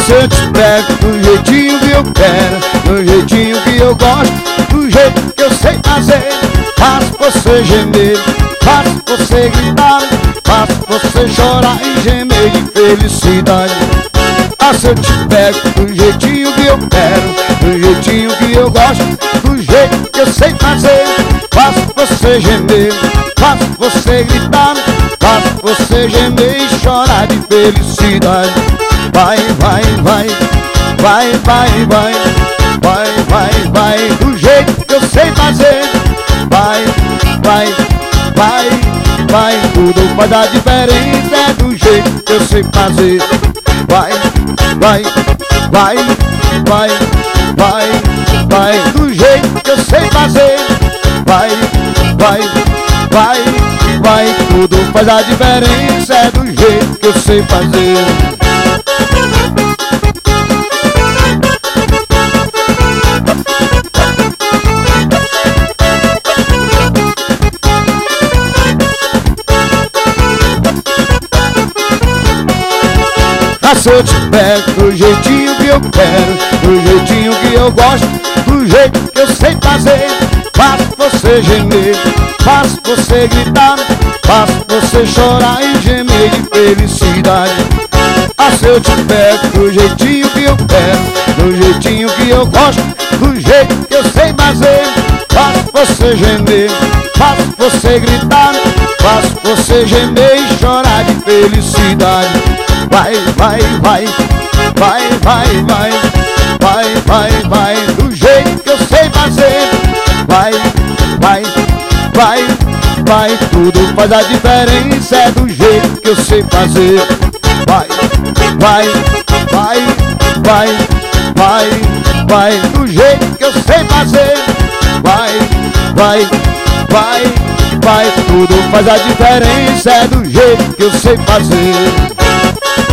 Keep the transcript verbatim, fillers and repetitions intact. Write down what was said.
se eu te pego do jeitinho que eu quero, do jeitinho que eu gosto, do jeito que eu sei fazer. Faço você gemer, faço você gritar, faço você chorar e gemer de felicidade. Ah, se eu te pego do jeitinho que eu quero, do jeitinho que eu gosto, do jeito que eu sei fazer. Faço você gemer, faço você gritar, faço você gemer e chorar de felicidade. Vai, vai, vai, vai, vai, vai, vai, vai, vai, do jeito que eu sei fazer. Vai, vai, vai, vai, tudo faz a diferença, é do jeito que eu sei fazer. Vai, vai, vai, vai, vai, vai, do jeito que eu sei fazer. Vai, vai, vai, vai, tudo faz a diferença, é do jeito que eu sei fazer. Ah, se eu te pego do jeitinho que eu quero, do jeitinho que eu gosto, do jeito que eu sei fazer. Faço você gemer, faço você gritar, faço você chorar e gemer de felicidade. Ah, se eu te pego do jeitinho que eu quero, do jeitinho que eu gosto, do jeito que eu sei fazer. Faço você gemer, faço você gritar, faço você gemer e chorar de felicidade. Vai, vai, vai, vai, vai, vai, vai, vai, vai, do jeito que eu sei fazer. Vai, vai, vai, vai, tudo faz a diferença, é do jeito que eu sei fazer. Vai, vai, vai, vai, vai, vai, do jeito que eu sei fazer. Vai, vai, vai, vai, tudo faz a diferença, é do jeito que eu sei fazer.